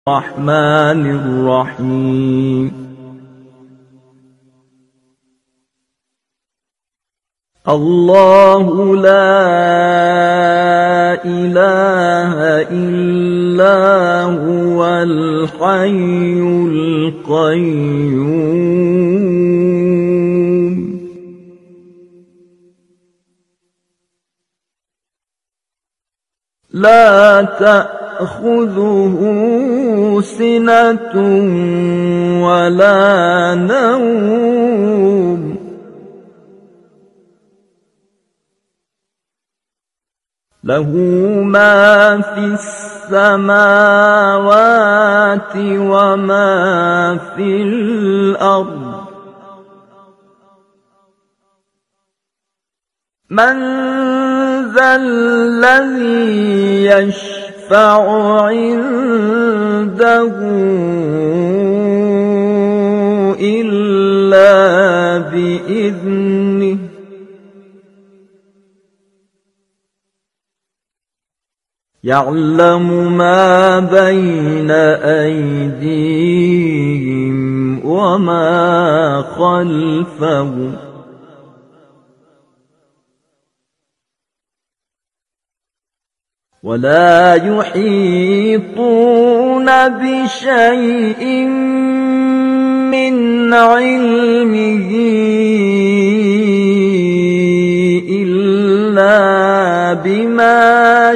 الرحمن الرحيم الله لا إله إلا هو الحي القيوم لا تأخذه سنة ولا نوم له ما في السماوات وما في الأرض من ذا الذي يشفع عنده إلا بإذنه يعلم ما بين أيديهم وما خلفهم ولا يحيطون بشيء من علمه إلا بما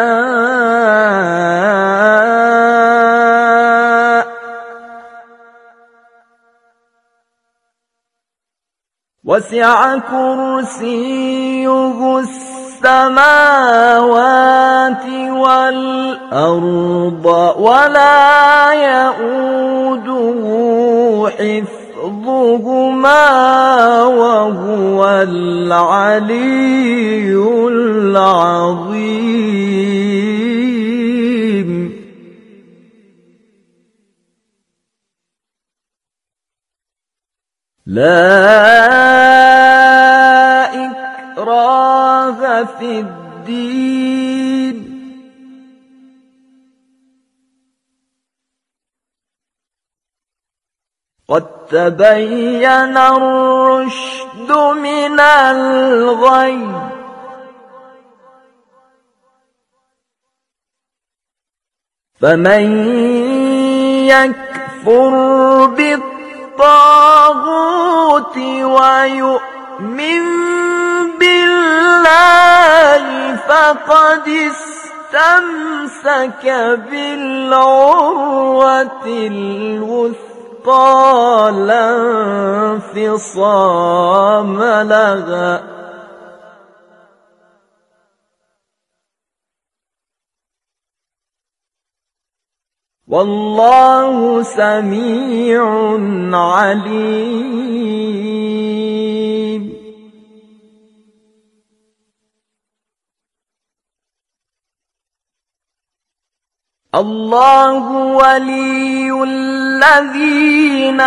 شاء وسع كرسيه السماوات والأرض ولا يؤوده حفظهما وهو العلي العظيم لا إكراه في الدين قد تبين الرشد من الغي فمن يكفر بالطاغوت ويؤمن بالله فقد استمسك بالعروة الوثقى لا انفصام لها والله سميع عليم الله ولي الذين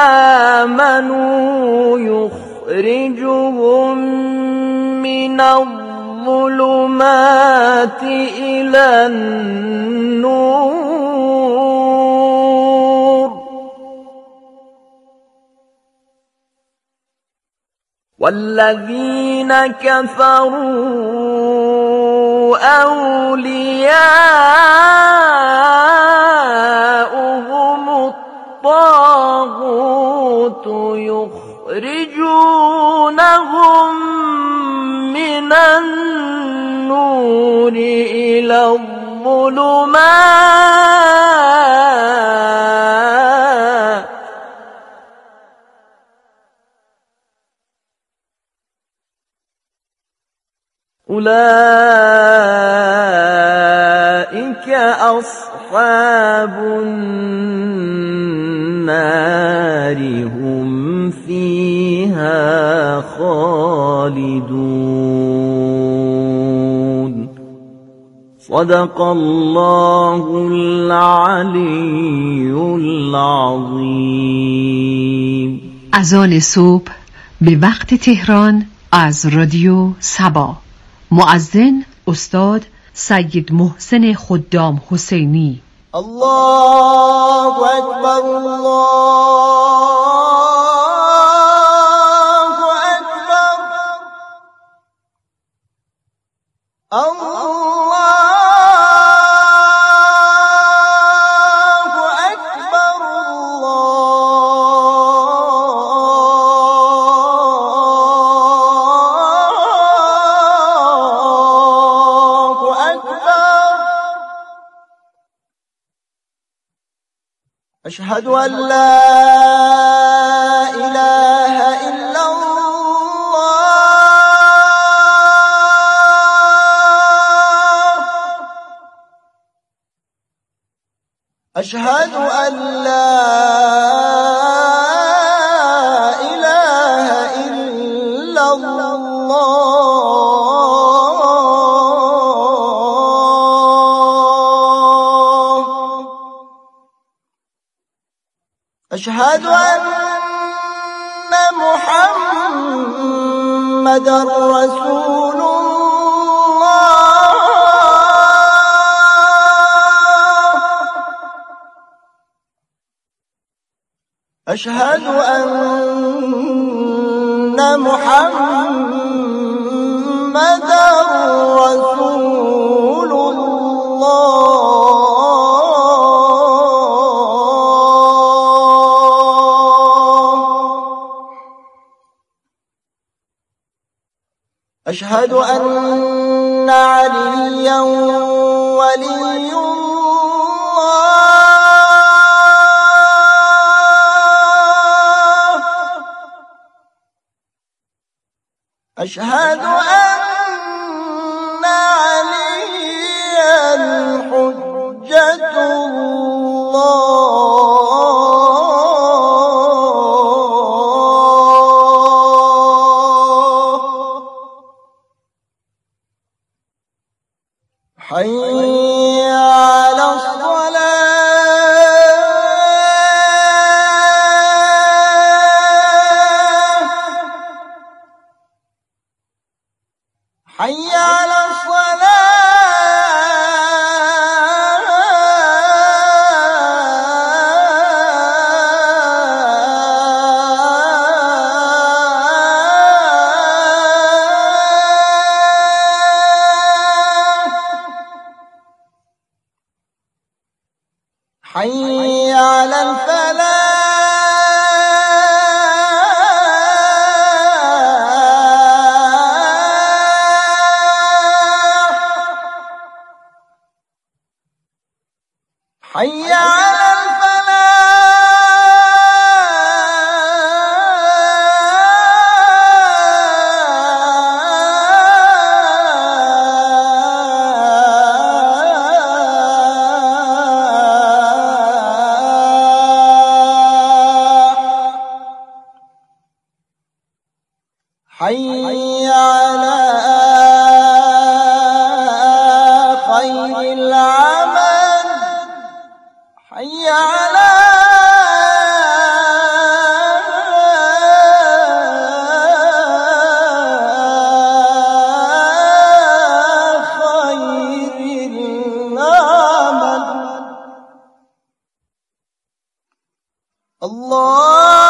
آمنوا يخرجهم من الظلمات إلى النور والذين كفروا أولياؤهم الطاغوت يخرجونهم من النور إلى الظلمات أولئك أصحاب النار هم فيها خالدون صدق الله العلی العظیم. اذان صبح به وقت تهران از رادیو سبا. مؤذن استاد سید محسن خدام حسینی. الله أكبر الله أكبر الله أكبر الله أكبر. أشهد أن لا إله إلا الله. أشهد أن لا إله إلا الله. أشهد أن محمدًا رسول الله. أشهد أن محمدًا رسول الله. أشهد أن عليا ولي الله. أشهد أن عليا حجة الله. حي على الصلاة. حي على حي على الفلاح. حي على حي على خير العمل. حي على خير العمل. الله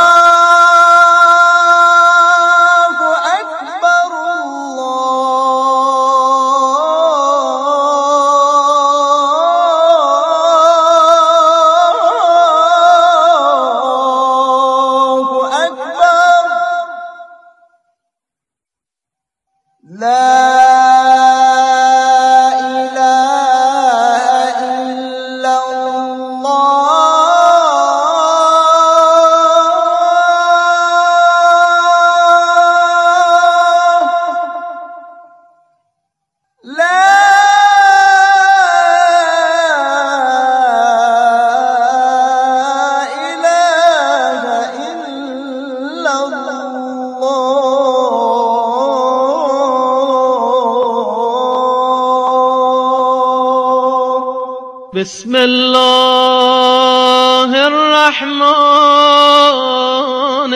لا إله إلا الله. لا إله إلا الله. بسم الله الرحمن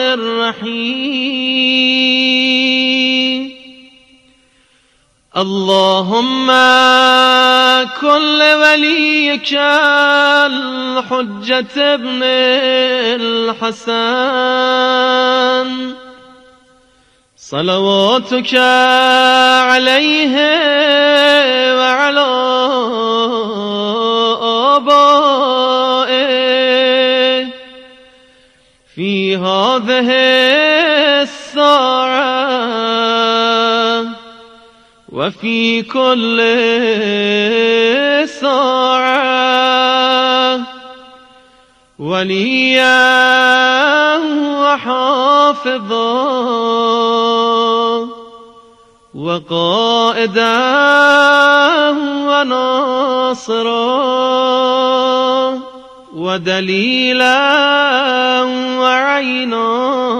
الرحيم. اللهم كل وليك الحجة ابن الحسن صلواتك عليه وعلى آبائه في هذه الساعة وفي كل ساعة وليا وحافظا وقائدا وناصرا ودليلا وعينا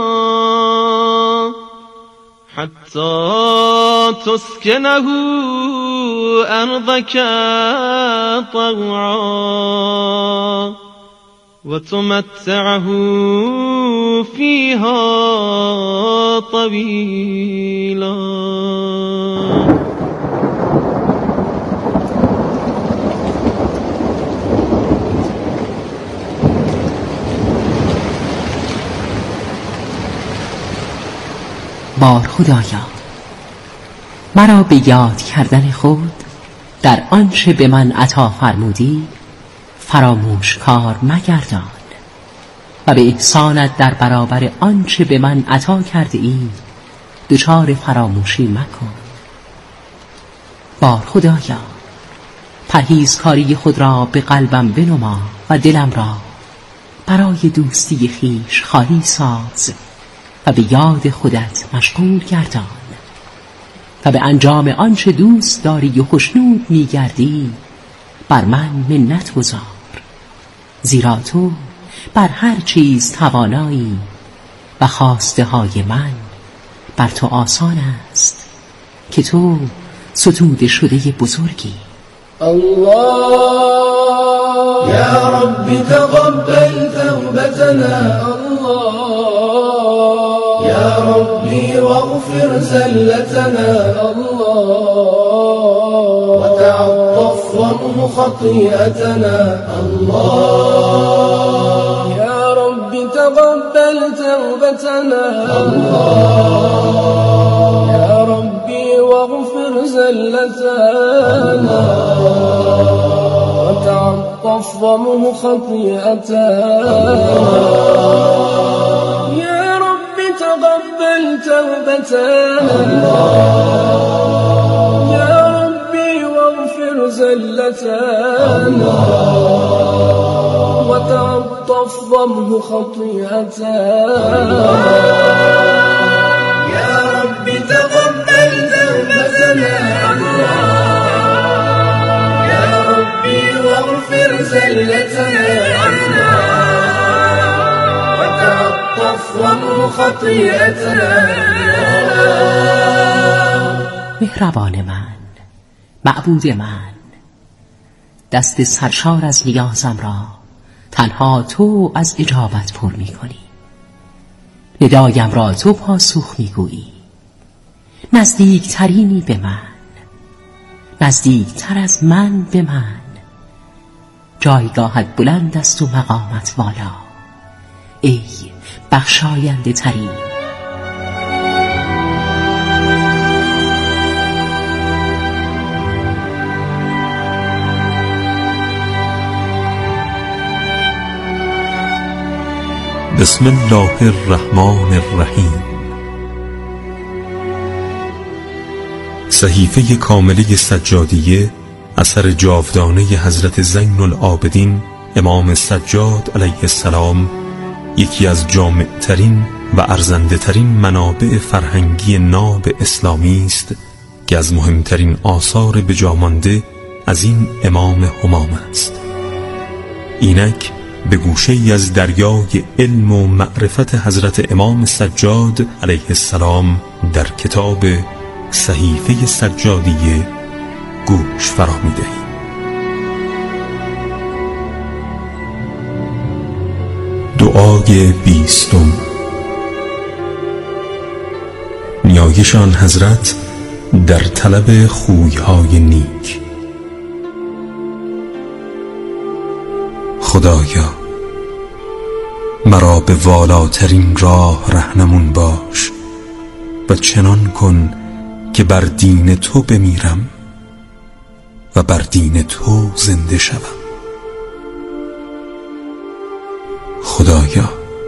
حتى تسكنه أرضك طوعا وتمتعه فيها طويلا. بار خدایا، مرا به یاد کردن خود در آنچه به من عطا فرمودی فراموشکار مگردان و به احسانت در برابر آنچه به من عطا کرده ای دچار فراموشی مکن. بار خدایا، پرهیزکاری خود را به قلبم بنما و دلم را برای دوستی خویش خالی ساز و به یاد خودت مشغول گردان و به انجام آنچه دوست داری و خوشنود می‌گردی بر من منت گذار، زیرا تو بر هر چیز توانایی و خواسته های من بر تو آسان است که تو ستوده شده بزرگی. الله يا رب تقبل توبتنا، الله يا ربي واغفر زلتنا، الله وتعطف وامح خطيئتنا، الله يا رب تقبل توبتنا، الله يا ربي واغفر زلتنا وتعطف وامح خطيئتنا، يا رب تقبل توبتنا، يا ربي واغفر زلتنا وتعطف وامح خطيئتنا، يا رب تقبل توبتنا، يا ربي واغفر زلتنا وتعطف وامح خطيئتنا. مهربان من، معبود من، دست سرشار از نیازم را تنها تو از اجابت پر می کنی. ندایم را تو پاسخ می گویی. نزدیکترینی به من، نزدیکتر از من به من. جایگاهت بلند است و مقامت والا، ای بخشاینده ترین. بسم الله الرحمن الرحیم. صحیفه کامله سجادیه اثر جاودانه حضرت زین العابدین امام سجاد علیه السلام، یکی از جامعترین و ارزنده ترین منابع فرهنگی ناب اسلامی است که از مهمترین آثار بجامانده از این امام همام است. اینک به گوشه‌ای از دریای علم و معرفت حضرت امام سجاد علیه السلام در کتاب صحیفه سجادیه گوش فرا می‌دهیم. دعای 20. نیایش آن حضرت در طلب خوی‌های نیک. خدایا مرا به والاترین راه رهنمون باش و چنان کن که بر دین تو بمیرم و بر دین تو زنده شوم. خدایا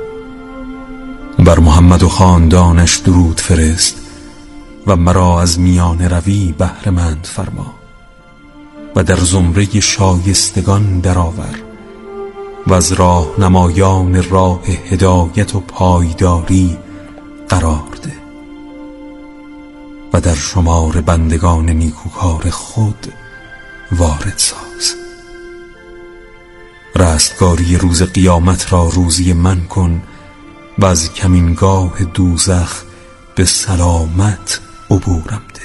بر محمد و خاندانش درود فرست و مرا از میان روی بهره مند فرما و در زمره شایستگان درآور و از راهنمایان راه هدایت و پایداری قرار ده و در شمار بندگان نیکوکار خود وارد ساز. رستگاری روز قیامت را روزی من کن و از کمینگاه دوزخ به سلامت عبورم ده.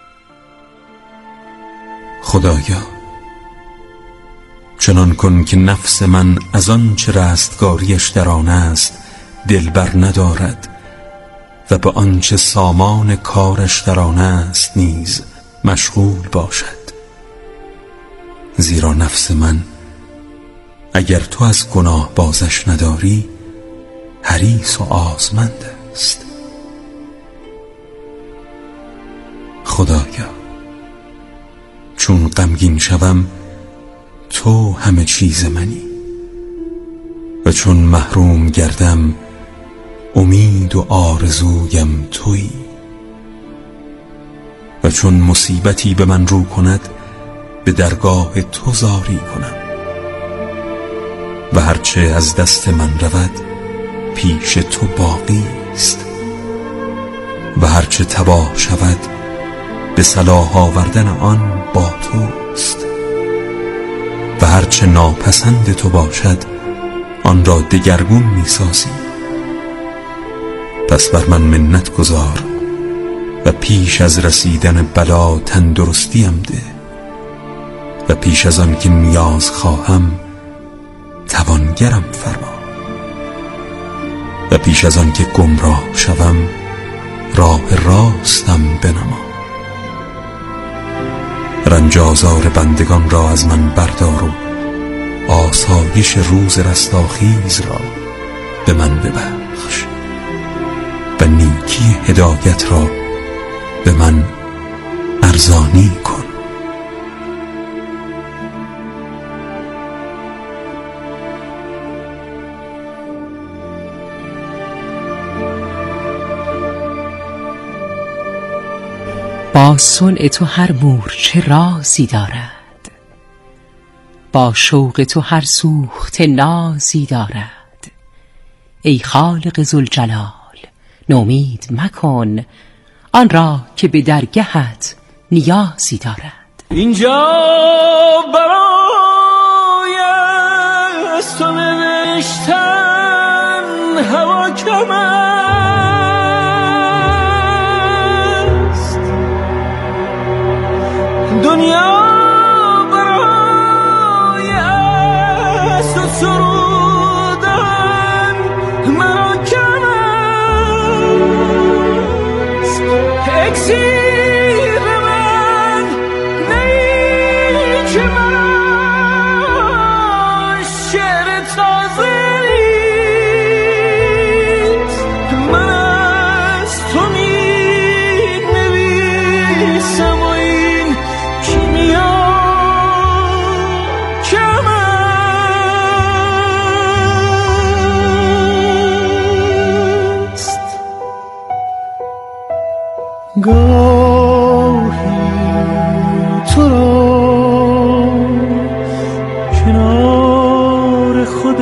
خدایا چنان کن که نفس من از آن چه رستگاریش در آن است دل بر ندارد و به آنچه سامان کارش در آن است نیز مشغول باشد. زیرا نفس من اگر تو از گناه بازش نداری حریص و آزمند است. خدایا چون غمگین شوم تو همه چیز منی و چون محروم گردم امید و آرزویم تویی و چون مصیبتی به من رو کند به درگاه تو زاری کنم و هرچه از دست من رود پیش تو باقی است و هرچه تباه شود به صلاح آوردن آن با توست و هرچه ناپسند تو باشد آن را دگرگون می‌سازی. پس بر من منت گذار و پیش از رسیدن بلا تندرستیم ده و پیش از آن که نیاز خواهم توانگرم فرما و پیش از آن که گمراه شوم راه راستم بنما. رنج آزار بندگان را از من بردار و آسایش روز رستاخیز را به من ببخش و نیکی هدایت را به من ارزانی کن. با صنع تو هر مورچه رازی دارد، با شوق تو هر سوخته نازی دارد. ای خالق ذوالجلال نومید مکن آن را که به درگهت نیازی دارد. اینجا برای از تو نوشتن هوا کم است، دنیا برای از تو سرودن مرا کم است. اکسیر من نیک من شعر تازه نیست، من از تو می نویسم و این کیمیا کم است. گاهی تو را کنار خود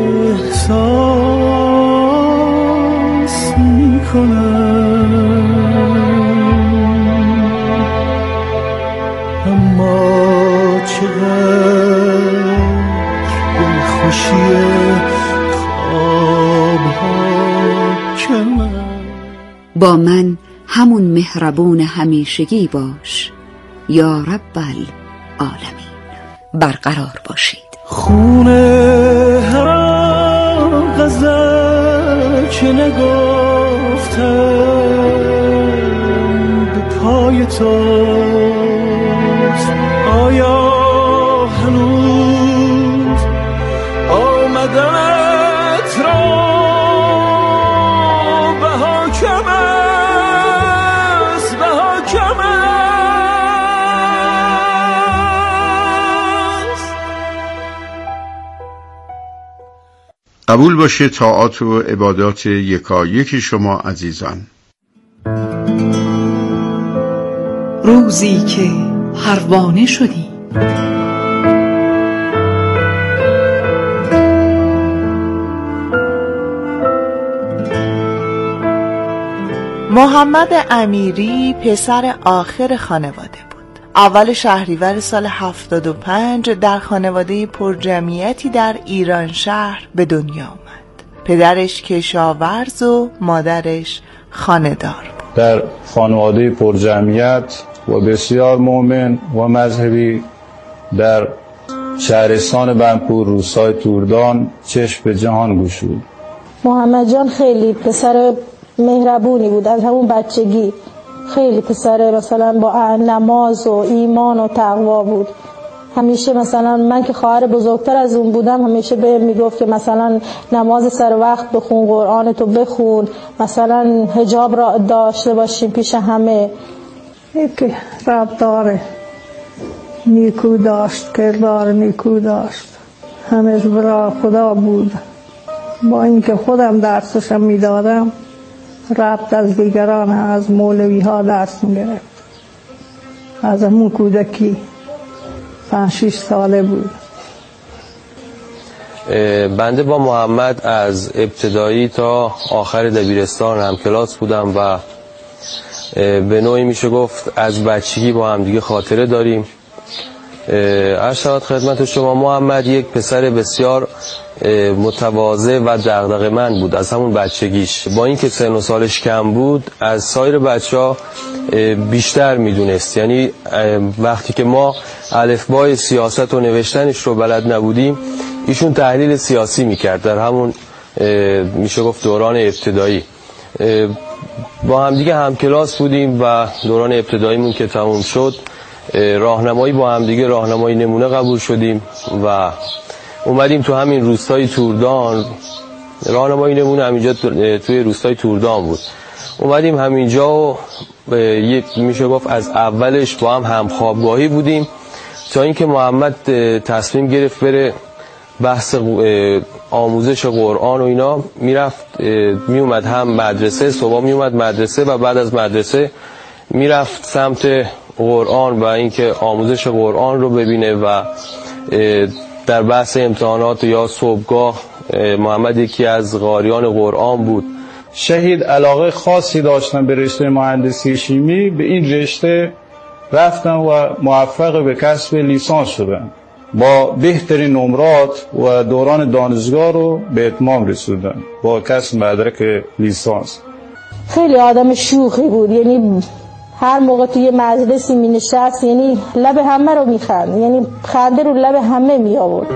احساس می کنم، اما چقدر دلخوشی خوابها کم است. با من همون مهربون همیشگی باش یا رب العالمین. برقرار باشید. خون هر غزل که نگفتم به پای توست. آیا هنوز قبول باشه طاعات و عبادات یکایک شما عزیزان. روزی که پروانه شدی. محمد امیری پسر آخر خانواده بود. اول شهریور سال 75 در خانواده پرجمعیتی در ایران شهر به دنیا آمد. پدرش کشاورز و مادرش خانه‌دار بود. در خانواده پرجمعیت و بسیار مؤمن و مذهبی در شهرستان بنپور روستای توردان چشم به جهان گشود. محمد جان خیلی پسر مهربونی بود از همون بچگی. خیلی پسر مثلا با نماز و ایمان و تقوا بود. همیشه مثلا من که خواهر بزرگتر از اون بودم همیشه بهم میگفت که مثلا نماز سر وقت بخون، قرآن تو بخون، مثلا حجاب را داشته باشیم پیش همه. یک رفتار نیکو داشت، کردار نیکو داشت، همه برای خدا بود. با اینکه خودم درسشم میدادم ربط از دیگران، از مولوی ها درس میگرفت. از همون کودکی 5-6 ساله بود. بنده با محمد از ابتدایی تا آخر دبیرستان هم کلاس بودم و به نوعی میشه گفت از بچگی با هم دیگه خاطره داریم. عرض شود خدمت شما محمد یک پسر بسیار متواضع و دغدغه‌مند بود از همون بچگیش. با اینکه سن و سالش کم بود از سایر بچه‌ها بیشتر میدونست. یعنی وقتی که ما الفبای سیاست و نوشتنش رو بلد نبودیم ایشون تحلیل سیاسی میکرد در همون میشه گفت دوران ابتدایی. با هم دیگه هم کلاس بودیم و دوران ابتداییمون که تموم شد راهنمایی با هم دیگه راهنمایی نمونه قبول شدیم و اومدیم تو همین روستای توردان. راهنمایی نمونه همینجا توی روستای توردان بود. اومدیم همینجا و میشه گفت از اولش با هم خوابگاهی بودیم تا اینکه محمد تصمیم گرفت بره بحث آموزش قرآن و اینا میرفت میومد هم مدرسه، صبح میومد مدرسه و بعد از مدرسه میرفت سمت قرآن و اینکه آموزش قرآن رو ببینه و در بحث امتحانات یا صبحگاه محمد یکی از قاریان قرآن بود. شهید علاقه خاصی داشتن به رشته مهندسی شیمی. به این رشته رفتن و موفق به کسب لیسانس شدن. با بهترین نمرات و دوران دانشگاه رو به اتمام رسوندن با کسب مدرک لیسانس. خیلی آدم شوخی بود. یعنی هر موقع توی مجلسی می نشست یعنی لب همه رو می خند، یعنی خنده رو لب همه می آورد.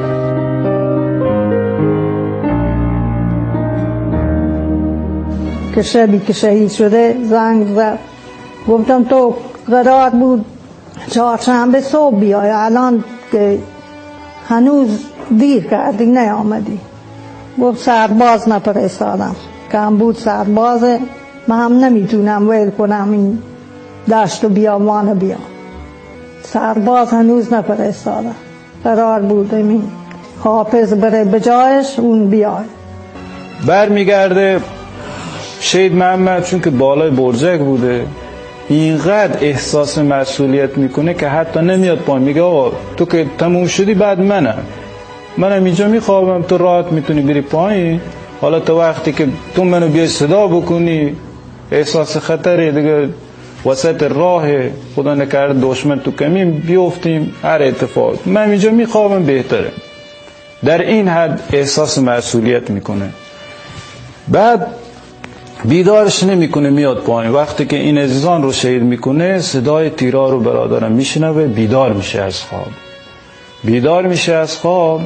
که شبی که شهید شده زنگ زد، گفتم تو قرار بود چهارشنبه صبح بیای، الان که هنوز دیر کردی نیامدی. گفت سرباز نفرستادم، کم بود سربازه، من هم نمیتونم ویل کنم این دشت و بیابان بیام. سرباز هنوز نفرستادم، قرار بود این حافظ بره به جایش اون بیای. برمیگرده شهید محمد چون که بالای برجک بوده اینقدر احساس مسئولیت میکنه که حتی نمیاد پایین. میگه آقا تو که تموم شدی بعد منم اینجا میخوابم، تو راحت میتونی بری پایین. حالا تا وقتی که تو منو بیای صدا بکنی احساس خطره دیگه، وسط راه خدا نکرده دشمن تو کمین بیفتیم هر اتفاق، من اینجا میخوابم بهتره. در این حد احساس مسئولیت میکنه. بعد بیدارش نمیکنه میاد پایین. وقتی که این عزیزان رو شهید میکنه صدای تیرها رو برادرم میشنوه، بیدار میشه از خواب.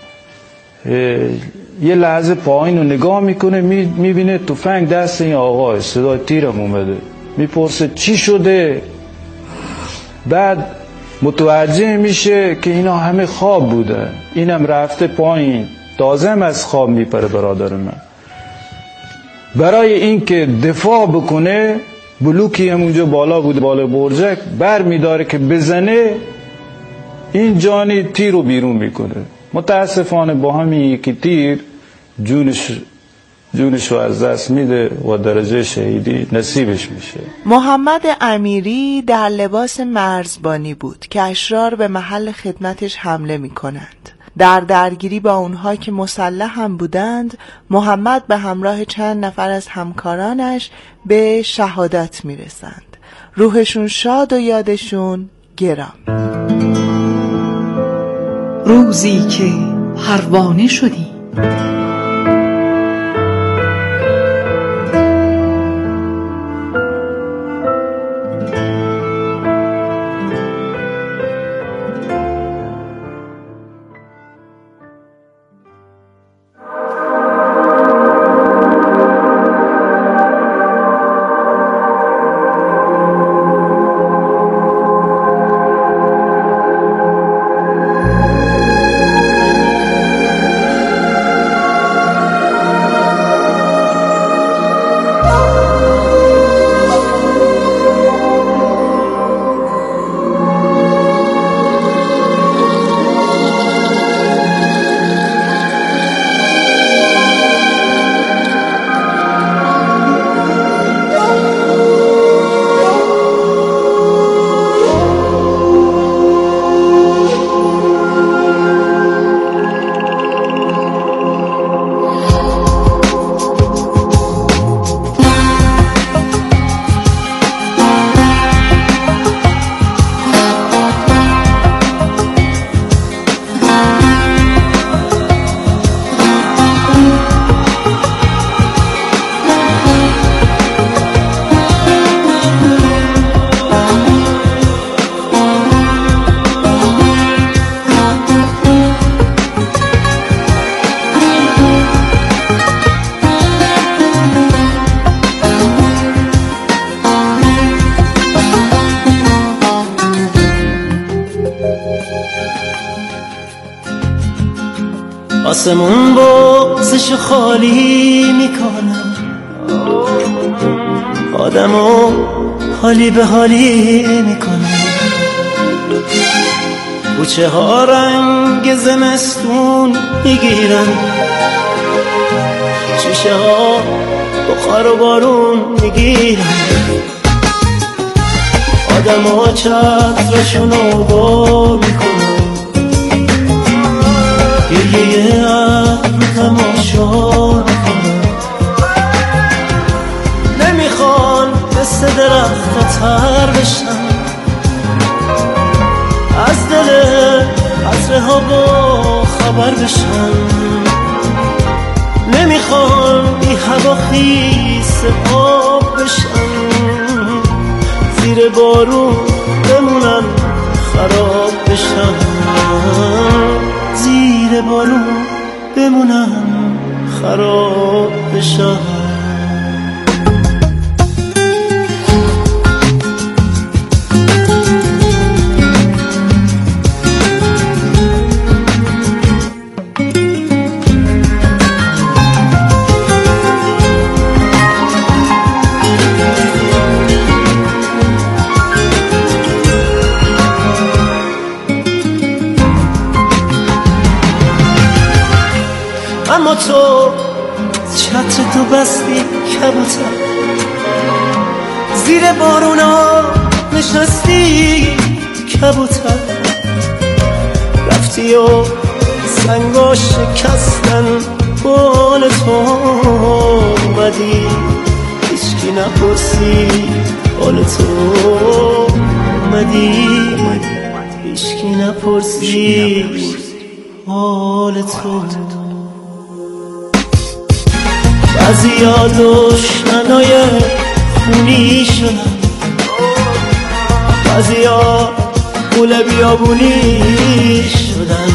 یه لحظه پایین رو نگاه میکنه میبینه تفنگ دست این آقای، صدای تیرم اومده. میپرسه چی شده؟ بعد متوجه میشه که اینا همه خواب بوده، اینم رفته پایین، تازه هم از خواب میپره برادر من. برای اینکه دفاع بکنه بلوکی هم اونجا بالا بود، بالا برجک، بر میداره که بزنه، این جانی تیر رو بیرون میکنه. متاسفانه با همین یکی تیر جونش رو از دست میده و درجه شهیدی نصیبش میشه. محمد امیری در لباس مرزبانی بود که اشرار به محل خدمتش حمله میکنند. در درگیری با اونها که مسلح هم بودند، محمد به همراه چند نفر از همکارانش به شهادت میرسند. روحشون شاد و یادشون گرام. روزی که پروانه شدی، آسمون بغزش خالی میکنه، آدمو حالی به حالی میکنه، کوچه ها رنگ زمستون میگیرن، شیشه ها بخار و بارون میگیرن، آدمو چترشونو با میکنن، یه تماشا میکنن، نمیخوان مثل درخت تر بشن، از دل قطره ها با خبر بشن، نمیخوان بی هوا خیس آب بشن، زیر بارون بمونن خراب بشن، زیر بارون بمونن خراب بشن. اما تو چتر تو بستی کبوتر، زیر بارونا نشستی کبوتر، رفتی و سنگا شکستن بال تو، اومدی هیچکی نپرسی حال تو، اومدی هیچکی نپرسی حال تو. بعضیا دشمنای خونی شدن، بعضیا قول بیابونی شدن،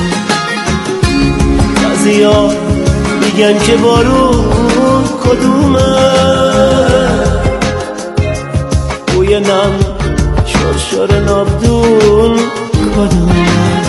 بعضیا میگن که بارون کدومه، بوی نم شرشر نابدون کدومه.